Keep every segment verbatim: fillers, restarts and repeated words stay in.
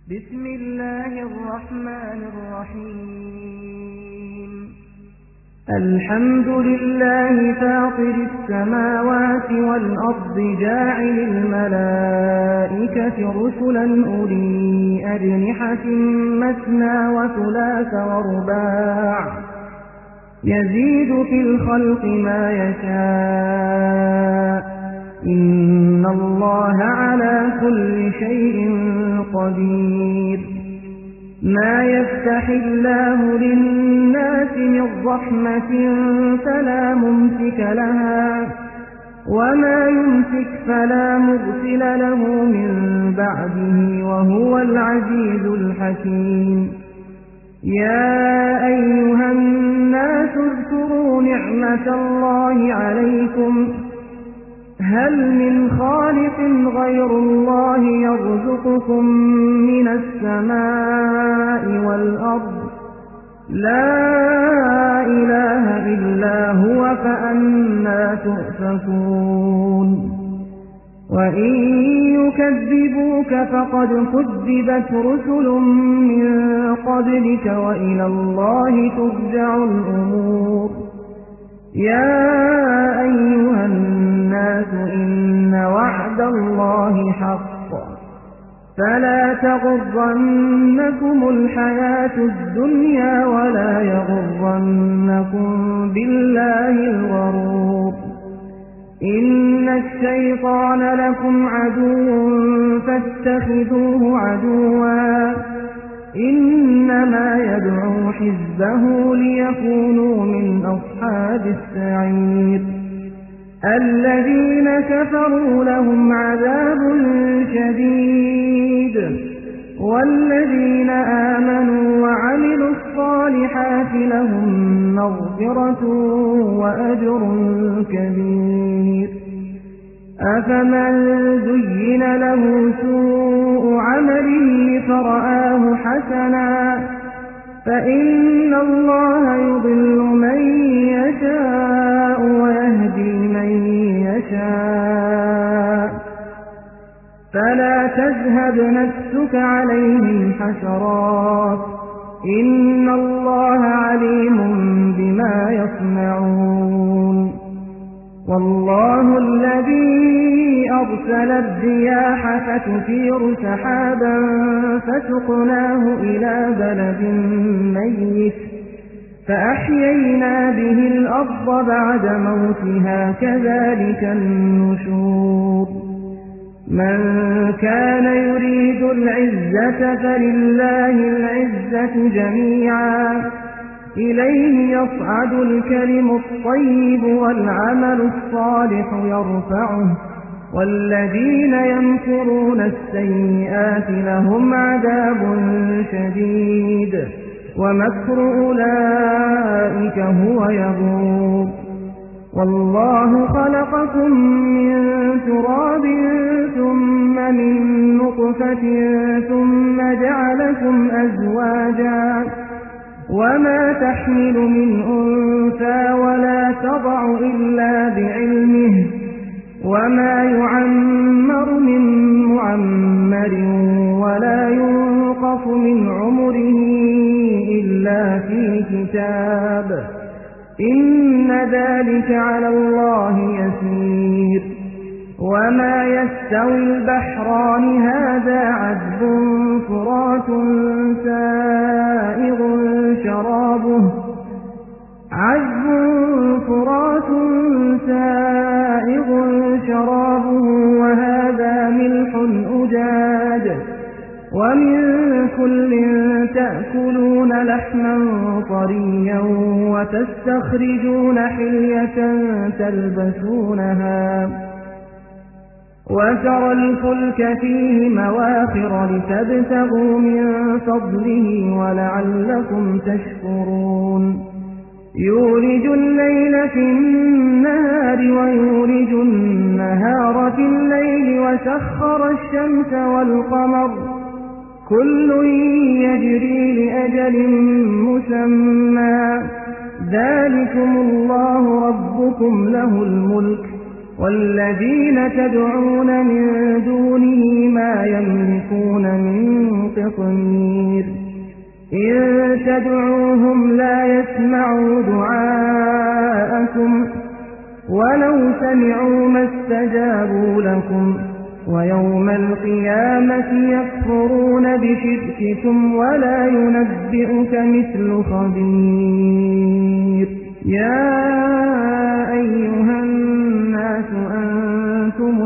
بسم الله الرحمن الرحيم الحمد لله فاطر السماوات والأرض جاعل الملائكة رسلا أولي أجنحة مثنى وثلاث ورباع يزيد في الخلق ما يشاء إن الله على كل شيء قدير ما يفتح الله للناس من رحمة فلا ممسك لها وما يمسك فلا مرسل له من بعده وهو العزيز الحكيم يا أيها الناس اذكروا نعمة الله عليكم هل من خالق غير الله يرزقكم من السماء والأرض لا إله إلا هو فأنى تؤفكون وإن يكذبوك فقد كذبت رسل من قبلك وإلى الله ترجع الأمور يا أيها الناس إن وعد الله حق فلا تغرنكم الحياة الدنيا ولا يغرنكم بالله الغرور إن الشيطان لكم عدو فاتخذوه عدوا إنما يدعو حزبه ليكونوا من أصحاب السعير الذين كفروا لهم عذاب شديد والذين آمنوا وعملوا الصالحات لهم مغفرة وأجر كبير أفمن زين له سوء عمله فرآه حسنا فإن الله يضل من يشاء ويهدي من يشاء فلا تذهب نفسك عليهم حسرات إن الله عليم بما يصنعون والله الذي أرسل الرياح فتثير سحابا فسقناه إلى بلد ميت فأحيينا به الأرض بعد موتها كذلك النشور من كان يريد العزة فلله العزة جميعا إليه يصعد الكلم الطيب والعمل الصالح يرفعه والذين يمكرون السيئات لهم عذاب شديد ومكر أولئك هو يبور والله خلقكم من تراب ثم من نطفة ثم جعلكم أزواجا وما تحمل من أنثى ولا تضع إلا بعلمه وما يعمر من معمر ولا ينقص من عمره إلا في كتاب إن ذلك على الله يسير وما يستوي البحران هذا عذب فرات سائغ شرابه عذب فرات سائغ شرابه وهذا ملح أجاج ومن كل تأكلون لحما طريا وتستخرجون حلية تلبسونها وترى الفلك فيه مواخر لتبتغوا من فضله ولعلكم تشكرون يولج الليل في النهار ويولج النهار في الليل وسخر الشمس والقمر كل يجري لأجل مسمى ذلكم الله ربكم له الملك والذين تدعون من دونه ما يملكون من قطمير إن تدعوهم لا يسمعوا دعاءكم ولو سمعوا ما استجابوا لكم ويوم القيامة يكفرون بشرككم ولا ينبئك مثل خبير يا أيها الناس أنتم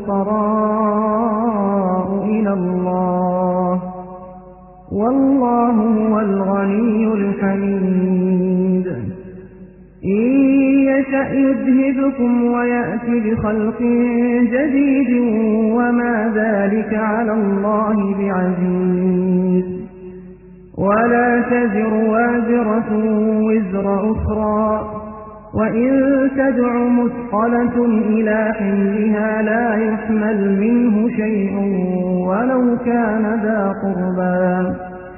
الفقراء إلى الله والله هو الغني الحميد إن يشأ يذهبكم ويأتي بخلق جديد وما ذلك على الله بعزيز ولا تزر وازرة وزر أخرى وإن تدع مثقلة إلى حملها لا يحمل منه شيء ولو كان ذا قربى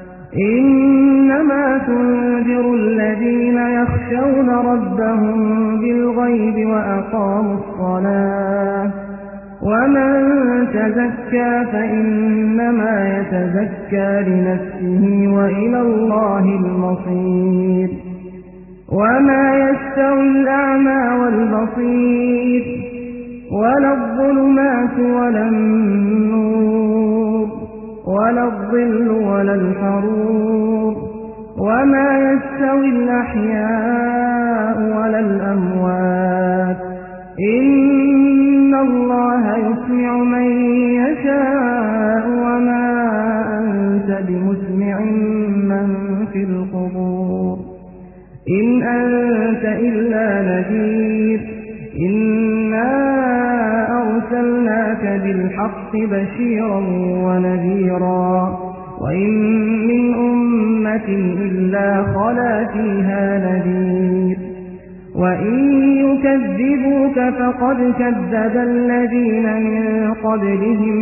إنما تنذر الذين يخشون ربهم بالغيب وأقاموا الصلاة ومن تزكى فإنما يتزكى لنفسه وإلى الله المصير وما يستوي الأعمى والبصير ولا الظلمات ولا النور ولا الظل ولا الحرور وما يستوي الأحياء ولا الأموات إن الله يسمع من يشاء وما أنت بمسمع من في القبور إن أنت إلا نذير إنا أرسلناك بالحق بشيرا ونذيرا وإن من أمة إلا خلا فيها نذير وإن يكذبوك فقد كذب الذين من قبلهم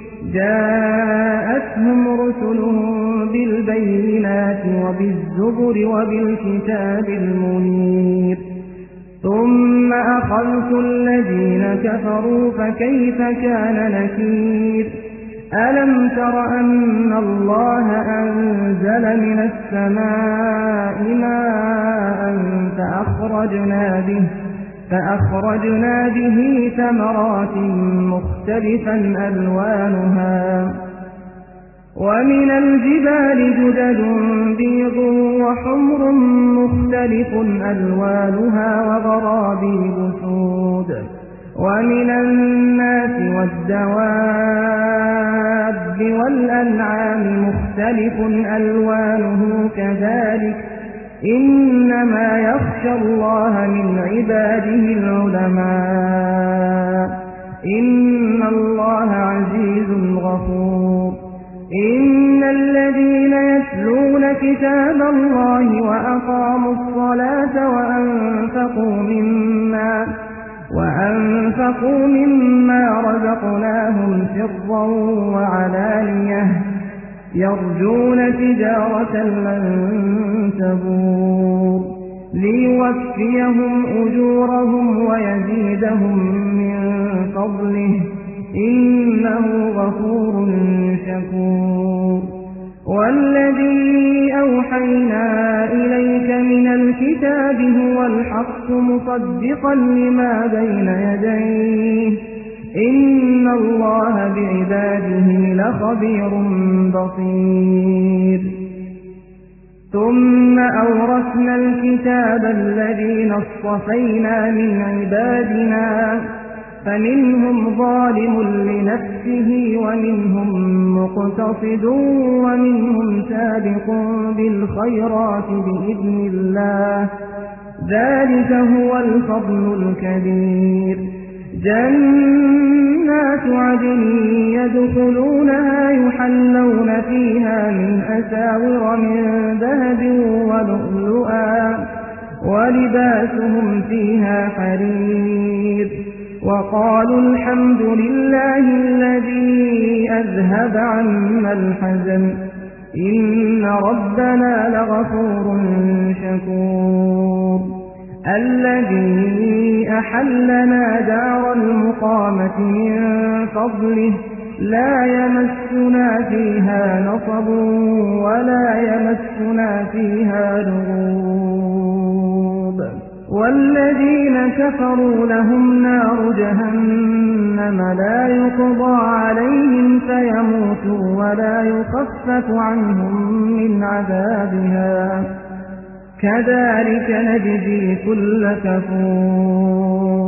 جاءتهم رسلهم بالبينات وبالزبر وبالكتاب المنير ثم أخذت الذين كفروا فكيف كان نكير ألم تر أن الله أنزل من السماء ماء فأخرجنا به فأخرجنا به ثمرات مختلفا ألوانها ومن الجبال جدد بيض وحمر مختلف ألوانها وغرابيب سود ومن الناس والدواب والأنعام مختلف ألوانه كذلك إنما يخشى الله من عباده العلماء إن الله عزيز غفور إن الذين يتلون كتاب الله وأقاموا الصلاة وأنفقوا مما وأنفقوا مما رزقناهم سرا وعلانية يرجون تجارة لن تبور ليوفيهم أجورهم ويزيدهم من فضله إنه غفور شكور والذي أوحينا إليك من الكتاب هو الحق مصدقا لما بين يديه إن الله بعباده لخبير بصير ثم أورثنا الكتاب الذين اصطفينا من عبادنا فمنهم ظالم لنفسه ومنهم مقتصد ومنهم سابق بالخيرات بإذن الله ذلك هو الفضل الكبير جنات عدن يدخلونها يحلون فيها من أساور من ذهب ولؤلؤا ولباسهم فيها حرير وقالوا الحمد لله الذي أذهب عنا الحزن إن ربنا لغفور شكور الذي أحلنا دار المقامة من فضله لا يمسنا فيها نصب ولا يمسنا فيها لغوب والذين كفروا لهم نار جهنم لا يقضى عليهم فيموتوا ولا يخفف عنهم من عذابها كذلك نجزي كل كفور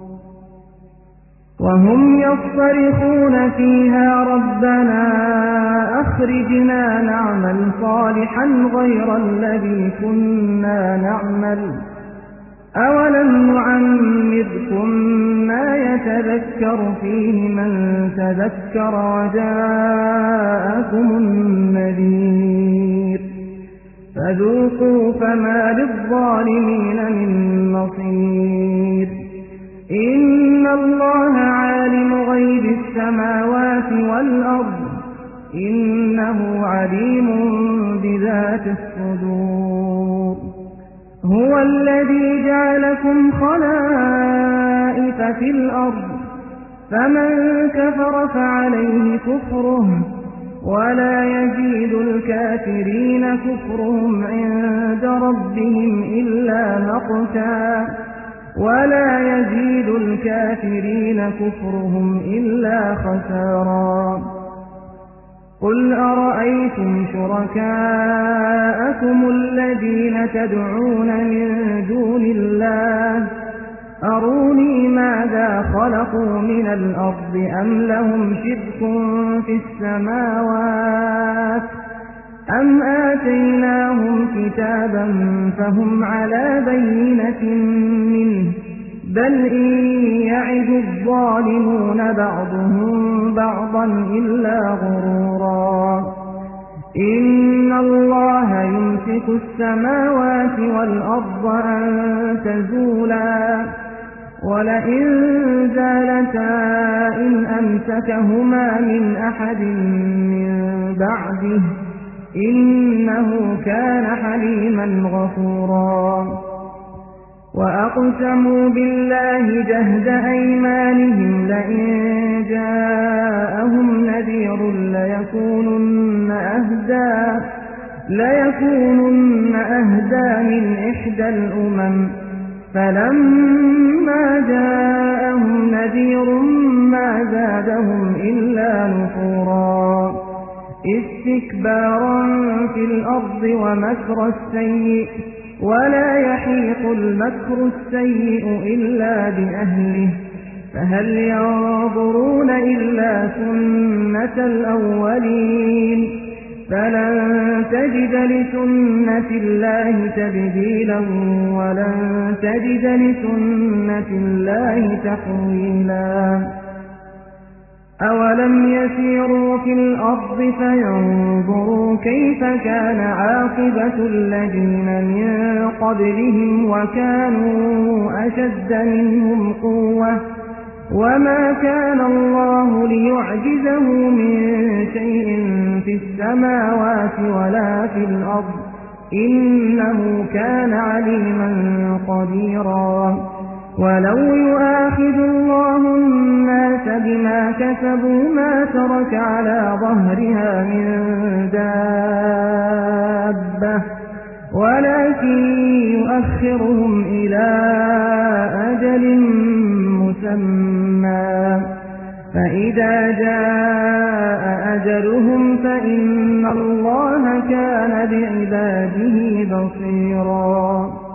وهم يصطرخون فيها ربنا أخرجنا نعمل صالحا غير الذي كنا نعمل أولم نعمركم ما يتذكر فيه من تذكر وجاءكم النذير فذوقوا فما للظالمين من نصير إن الله عالم غيب السماوات والأرض إنه عليم بذات الصدور هو الذي جعلكم خلائف في الأرض فمن كفر فعليه كفره ولا يزيد الكافرين كفرهم عند ربهم إلا مقتا ولا يزيد الكافرين كفرهم إلا خسارا قل أرأيتم شركاءكم الذين تدعون من دون الله أروني ماذا خلقوا من الأرض أم لهم شرك في السماوات أم آتيناهم كتابا فهم على بينة منه بل إن يعد الظالمون بعضهم بعضا إلا غرورا إن الله يمسك السماوات والأرض أن تزولا ولئن زالتا إن أمسكهما من أحد من بعده إنه كان حليما غفورا وأقسموا بالله جهد أيمانهم لئن جاءهم نذير ليكونن أهدى ليكونن أهدى من إحدى الأمم فلما جاءهم نذير ما زادهم إلا نفورا استكبارا في الأرض ومكر السيء ولا يحيق المكر السيء إلا بأهله فهل ينظرون إلا سنة الأولين فلن تجد لسنة الله تبديلا ولن تجد لسنة الله تحويلا أولم يسيروا في الأرض فينظروا كيف كان عاقبة الذين من قبلهم وكانوا أشد منهم قوة وما كان الله ليعجزه من شيء في السماوات ولا في الأرض إنه كان عليما قديرا ولو يؤاخذ الله الناس بما كسبوا ما ترك على ظهرها من دابة ولكن يؤخرهم إلى أجل مسمى فإذا جاء أجلهم فإن الله كان بعباده بصيرا